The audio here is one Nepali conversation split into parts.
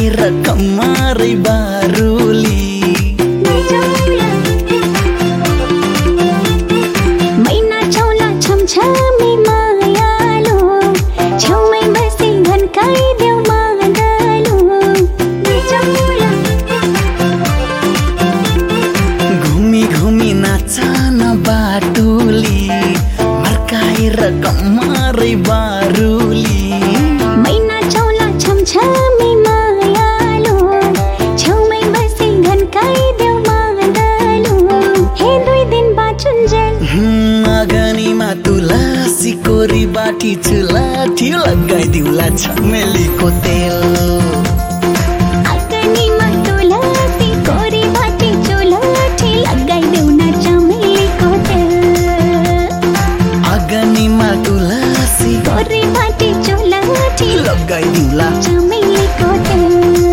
फर्काएर कम्मरै बारुली मैना चौला छमछमी मायालो छेउमै बसी घन्काइदेऊ मादलो घुमी घुमी नाचन बाटुली फर्काएर कम्मरै बारुली मैना चौला छमछमी मायालो छेउमै बसी घन्काइदेऊ मादलो हे 2 दिन बाँचुन्जेल अगनीमा तुलसी कोरी बाटी चुलाठी लगाइदिउला चमेलीको तेल अगनीमा तुलसी कोरी बाटी चुलाठी लगाइदेऊ न चमेलीको तेल अगनीमा तुलसी कोरी बाटी चुलाठी लगाइदिउला चमेलीको तेल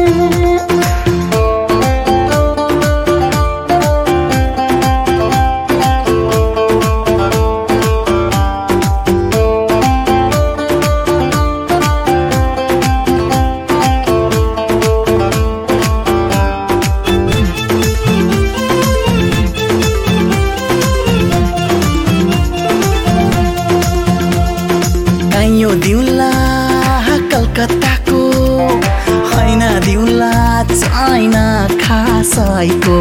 काइयो दिउला कलकत्ताको हैन दिउला चाइना खासैको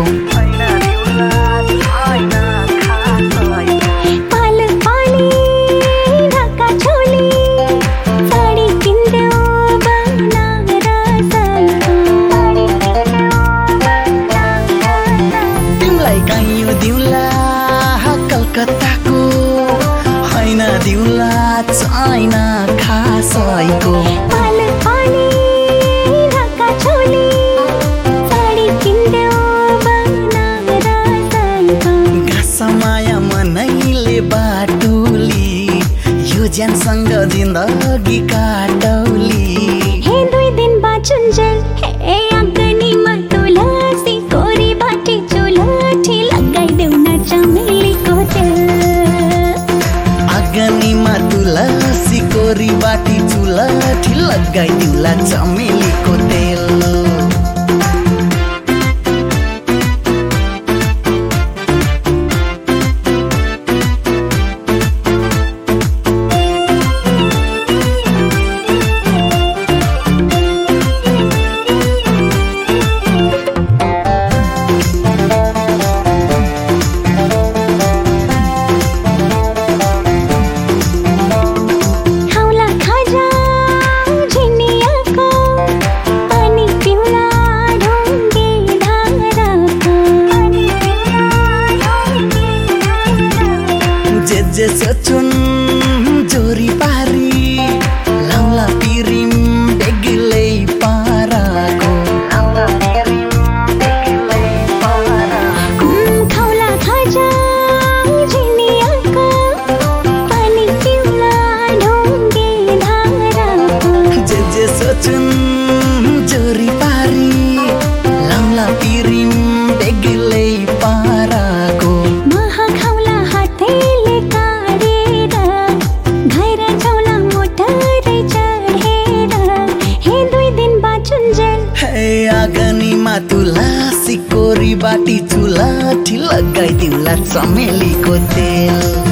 पालक पानी ढाका छोली साडी किन्देऊ बनारसको तिमीलाई काइयो दिउला कलकत्ताको हैन दिउला चाइना खासैको पालक पानी ढाका छोली साडी किन्देऊ बनारसको गासमाया मनैले बाटुली यो ज्यानसँग जिन्दगी काटौली हे 2 दिन बाँचुन्जेल हे अगनीमा तुलसी कोरी बाटी चुलाठी लगाइदेऊ न चमेलीको तेल अगनीमा तुलसी कोरी बाटी चुलाठी लगाइदिउला चमेलीको तेल खाउला खाजा झिनियाको पानी पिउला ढुङ्गे धाराको जे सोचुन जोरी पारी लाउला पिरिम बेग्लै पाराको खाउला खाजा झिनियाको पानी पिउला ढुङ्गे धाराको जे सोचुन जोरी पारी लाउला पिरिम बेग्लै पाराको महाखाउला हातैले काटेर घर चौला मोटरै चढेर हे 2 दिन बाँचुन्जेल हे अगनीमा तुलसी कोरी बाटी चुलाठी लगाइदिउला चमेलीको तेल